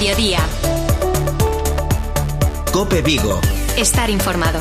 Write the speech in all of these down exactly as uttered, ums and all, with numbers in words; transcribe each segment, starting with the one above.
Mediodía. COPE Vigo. Estar informado.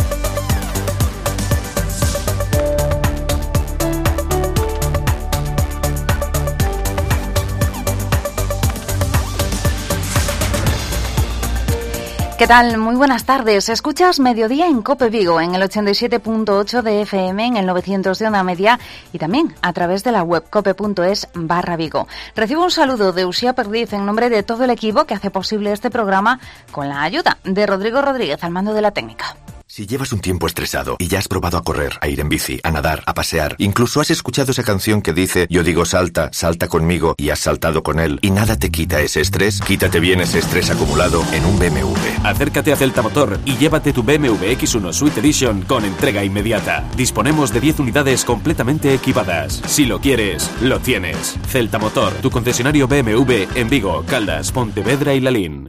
¿Qué tal? Muy buenas tardes. Escuchas Mediodía en COPE Vigo, en el ochenta y siete punto ocho de F M, en el novecientos de Onda Media y también a través de la web cope.es barra Vigo. Recibo un saludo de Uxía Perdiz en nombre de todo el equipo que hace posible este programa con la ayuda de Rodrigo Rodríguez al mando de la técnica. Si llevas un tiempo estresado y ya has probado a correr, a ir en bici, a nadar, a pasear, incluso has escuchado esa canción que dice yo digo salta, salta conmigo y has saltado con él y nada te quita ese estrés, quítate bien ese estrés acumulado en un B M W. Acércate a Celta Motor y llévate tu B M W X uno Suite Edition con entrega inmediata. Disponemos de diez unidades completamente equipadas. Si lo quieres, lo tienes. Celta Motor, tu concesionario B M W en Vigo, Caldas, Pontevedra y Lalín.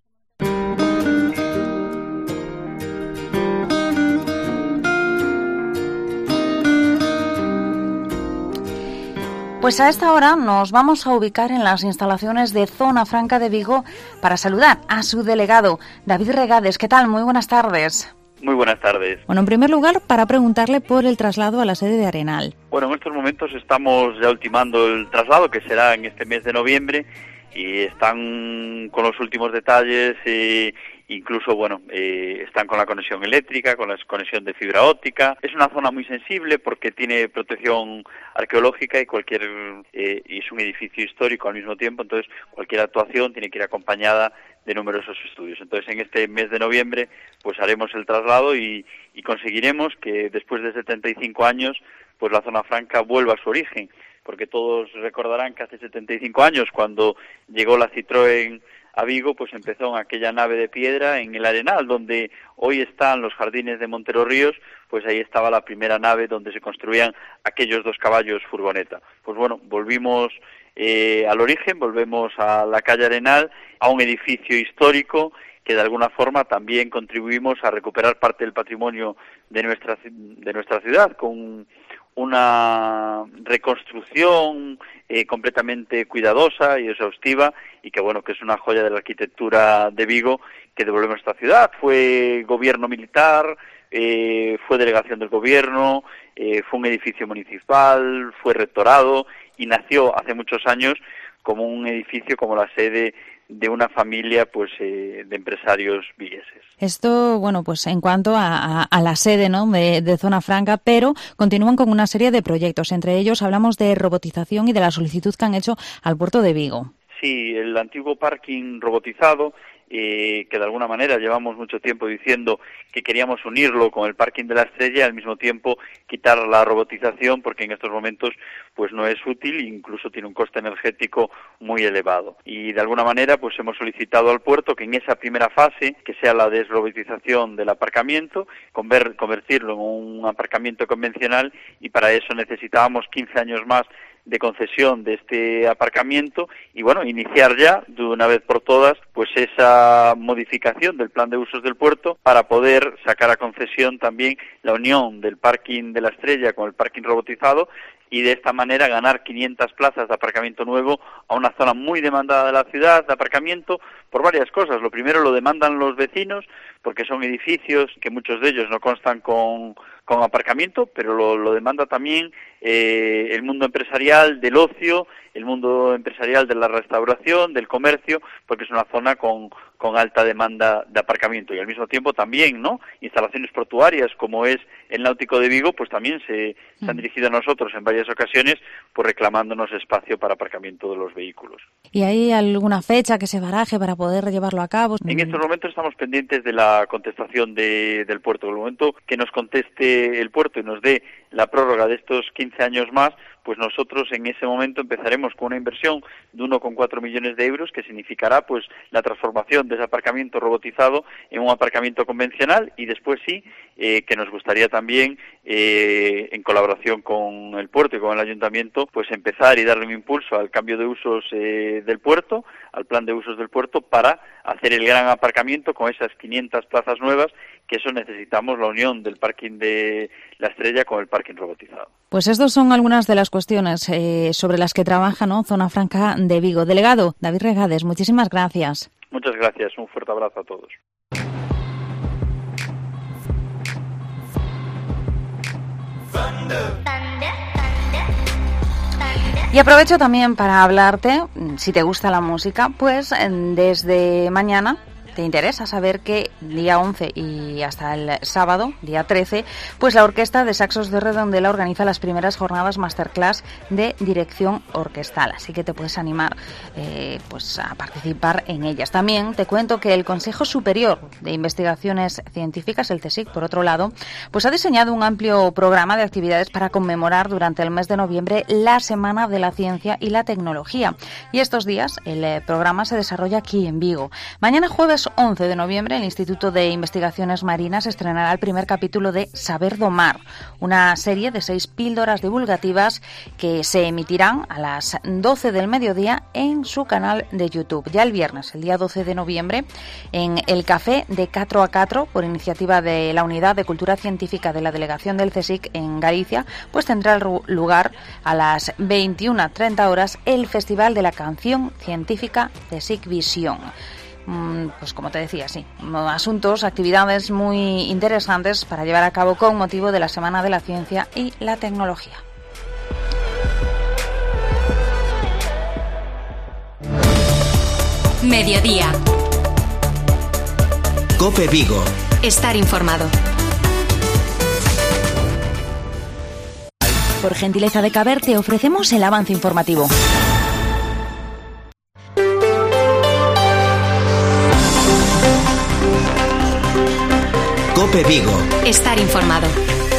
Pues a esta hora nos vamos a ubicar en las instalaciones de Zona Franca de Vigo para saludar a su delegado, David Regades. ¿Qué tal? Muy buenas tardes. Muy buenas tardes. Bueno, en primer lugar, para preguntarle por el traslado a la sede de Arenal. Bueno, en estos momentos estamos ya ultimando el traslado, que será en este mes de noviembre, y están con los últimos detalles, eh, incluso, bueno, eh, están con la conexión eléctrica, con la conexión de fibra óptica. Es una zona muy sensible porque tiene protección arqueológica y cualquier eh, y es un edificio histórico al mismo tiempo, entonces cualquier actuación tiene que ir acompañada de numerosos estudios. Entonces, en este mes de noviembre, pues haremos el traslado y, y conseguiremos que después de setenta y cinco años, pues la Zona Franca vuelva a su origen, porque todos recordarán que hace setenta y cinco años, cuando llegó la Citroën a Vigo, pues empezó en aquella nave de piedra en el Arenal, donde hoy están los jardines de Montero Ríos, pues ahí estaba la primera nave donde se construían aquellos dos caballos furgoneta. Pues bueno, volvimos eh, al origen, volvemos a la calle Arenal, a un edificio histórico que de alguna forma también contribuimos a recuperar parte del patrimonio de nuestra de nuestra ciudad, con una reconstrucción eh, completamente cuidadosa y exhaustiva, y que bueno, que es una joya de la arquitectura de Vigo que devolvemos a esta ciudad. Fue gobierno militar, eh, fue delegación del gobierno, eh, fue un edificio municipal, fue rectorado y nació hace muchos años como un edificio, como la sede de una familia pues eh, de empresarios vigueses. Esto, bueno, pues en cuanto a, a, a la sede, ¿no?, de, de Zona Franca, pero continúan con una serie de proyectos. Entre ellos hablamos de robotización y de la solicitud que han hecho al puerto de Vigo. Sí, el antiguo parking robotizado, eh, que de alguna manera llevamos mucho tiempo diciendo que queríamos unirlo con el parking de la Estrella y al mismo tiempo quitar la robotización, porque en estos momentos pues no es útil e incluso tiene un coste energético muy elevado. Y de alguna manera pues hemos solicitado al puerto que en esa primera fase, que sea la desrobotización del aparcamiento, conver- convertirlo en un aparcamiento convencional, y para eso necesitábamos quince años más de concesión de este aparcamiento y bueno, iniciar ya de una vez por todas pues esa modificación del plan de usos del puerto para poder sacar a concesión también la unión del parking de la Estrella con el parking robotizado, y de esta manera ganar quinientas plazas de aparcamiento nuevo a una zona muy demandada de la ciudad de aparcamiento por varias cosas. Lo primero, lo demandan los vecinos, porque son edificios que muchos de ellos no constan con, con aparcamiento, pero lo, lo demanda también eh, el mundo empresarial del ocio, el mundo empresarial de la restauración, del comercio, porque es una zona con, con alta demanda de aparcamiento. Y al mismo tiempo también, ¿no?, instalaciones portuarias como es el Náutico de Vigo, pues también se, se han dirigido a nosotros en varias ocasiones, pues reclamándonos espacio para aparcamiento de los vehículos. ¿Y hay alguna fecha que se baraje para poder llevarlo a cabo? En estos momentos estamos pendientes de la contestación de, del puerto. En el momento que nos conteste el puerto y nos dé la prórroga de estos quince años más, pues nosotros en ese momento empezaremos con una inversión de uno coma cuatro millones de euros, que significará pues la transformación de ese aparcamiento robotizado en un aparcamiento convencional, y después sí, eh, que nos gustaría también, eh, en colaboración con el puerto y con el ayuntamiento, pues empezar y darle un impulso al cambio de usos eh, del puerto, al plan de usos del puerto, para hacer el gran aparcamiento con esas quinientas plazas nuevas, que eso necesitamos la unión del parking de la Estrella con el parking robotizado. Pues estas son algunas de las cuestiones eh, sobre las que trabaja, ¿no?, Zona Franca de Vigo. Delegado David Regades, muchísimas gracias. Muchas gracias, un fuerte abrazo a todos. Y aprovecho también para hablarte, si te gusta la música, pues desde mañana te interesa saber que día once y hasta el sábado, día trece, pues la Orquesta de Saxos de Redondela organiza las primeras jornadas masterclass de dirección orquestal, así que te puedes animar eh, pues a participar en ellas. También te cuento que el Consejo Superior de Investigaciones Científicas, el CSIC, por otro lado, pues ha diseñado un amplio programa de actividades para conmemorar durante el mes de noviembre la Semana de la Ciencia y la Tecnología. Y estos días el eh, programa se desarrolla aquí en Vigo. Mañana jueves once de noviembre, el Instituto de Investigaciones Marinas estrenará el primer capítulo de Saber do Mar, una serie de seis píldoras divulgativas que se emitirán a las doce del mediodía en su canal de YouTube. Ya el viernes, el día doce de noviembre, en el Café de cuatro a cuatro, por iniciativa de la Unidad de Cultura Científica de la Delegación del CSIC en Galicia, pues tendrá lugar a las veintiuna treinta horas el Festival de la Canción Científica CSIC Visión. Pues como te decía, sí, asuntos, actividades muy interesantes para llevar a cabo con motivo de la Semana de la Ciencia y la Tecnología. Mediodía. COPE Vigo. Estar informado. Por gentileza de Caber te ofrecemos el avance informativo. COPE Vigo. Estar informado.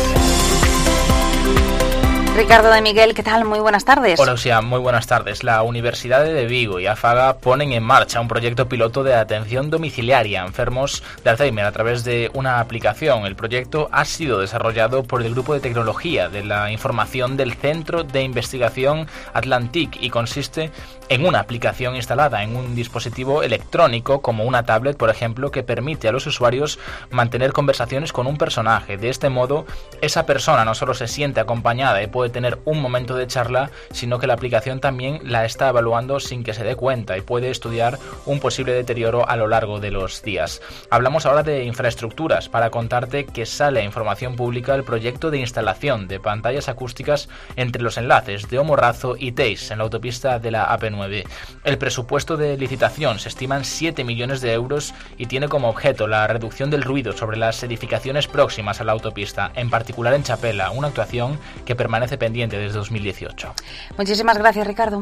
Ricardo de Miguel, ¿qué tal? Muy buenas tardes. Hola, Lucía, muy buenas tardes. La Universidad de Vigo y AFAGA ponen en marcha un proyecto piloto de atención domiciliaria a enfermos de Alzheimer a través de una aplicación. El proyecto ha sido desarrollado por el Grupo de Tecnología de la Información del Centro de Investigación Atlantic y consiste en una aplicación instalada en un dispositivo electrónico como una tablet, por ejemplo, que permite a los usuarios mantener conversaciones con un personaje. De este modo, esa persona no solo se siente acompañada y puede tener un momento de charla, sino que la aplicación también la está evaluando sin que se dé cuenta y puede estudiar un posible deterioro a lo largo de los días. Hablamos ahora de infraestructuras para contarte que sale a información pública el proyecto de instalación de pantallas acústicas entre los enlaces de Omorrazo y Teis en la autopista de la A P nueve. El presupuesto de licitación se estima en siete millones de euros y tiene como objeto la reducción del ruido sobre las edificaciones próximas a la autopista, en particular en Chapela, una actuación que permanece pendiente desde dos mil dieciocho. Muchísimas gracias, Ricardo.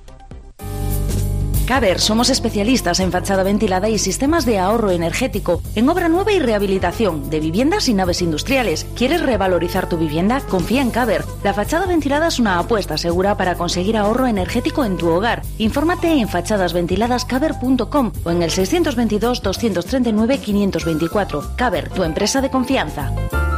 Caber, somos especialistas en fachada ventilada y sistemas de ahorro energético, en obra nueva y rehabilitación de viviendas y naves industriales. ¿Quieres revalorizar tu vivienda? Confía en Caber. La fachada ventilada es una apuesta segura para conseguir ahorro energético en tu hogar. Infórmate en fachadas ventiladas caber punto com o en el seiscientos veintidós, doscientos treinta y nueve, quinientos veinticuatro. Caber, tu empresa de confianza.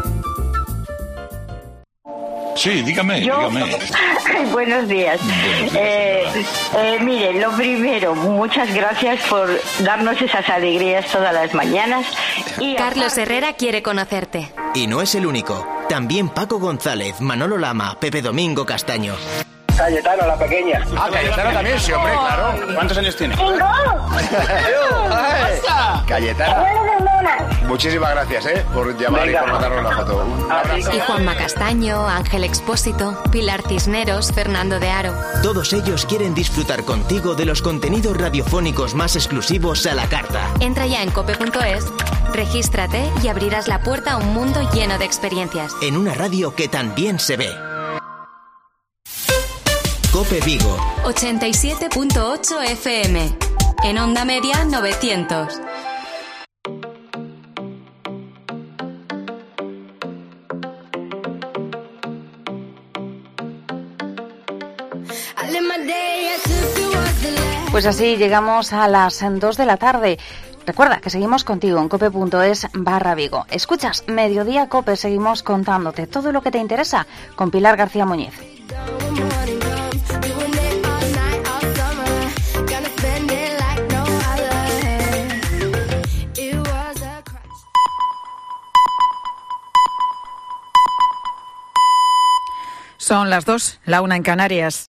Sí, dígame, Yo, dígame. Buenos días. Buenos días Eh, eh, mire, lo primero, muchas gracias por darnos esas alegrías todas las mañanas. Y Carlos aparte, Herrera quiere conocerte. Y no es el único. También Paco González, Manolo Lama, Pepe Domingo Castaño. Cayetano, la pequeña. Ah, Cayetano también, sí, hombre, claro. ¿Cuántos años tiene? Cayetano. Muchísimas gracias, ¿eh? Por llamar Venga. y por mandarnos la foto. Un abrazo. Y Juanma Castaño, Ángel Expósito, Pilar Cisneros, Fernando de Aro. Todos ellos quieren disfrutar contigo de los contenidos radiofónicos más exclusivos a la carta. Entra ya en cope punto es, regístrate y abrirás la puerta a un mundo lleno de experiencias. En una radio que también se ve. COPE Vigo. ochenta y siete punto ocho F M. En onda media novecientos. Pues así llegamos a las dos de la tarde. Recuerda que seguimos contigo en cope punto es barra Vigo. Escuchas Mediodía Cope, seguimos contándote todo lo que te interesa con Pilar García Muñiz. Son las dos, la una en Canarias.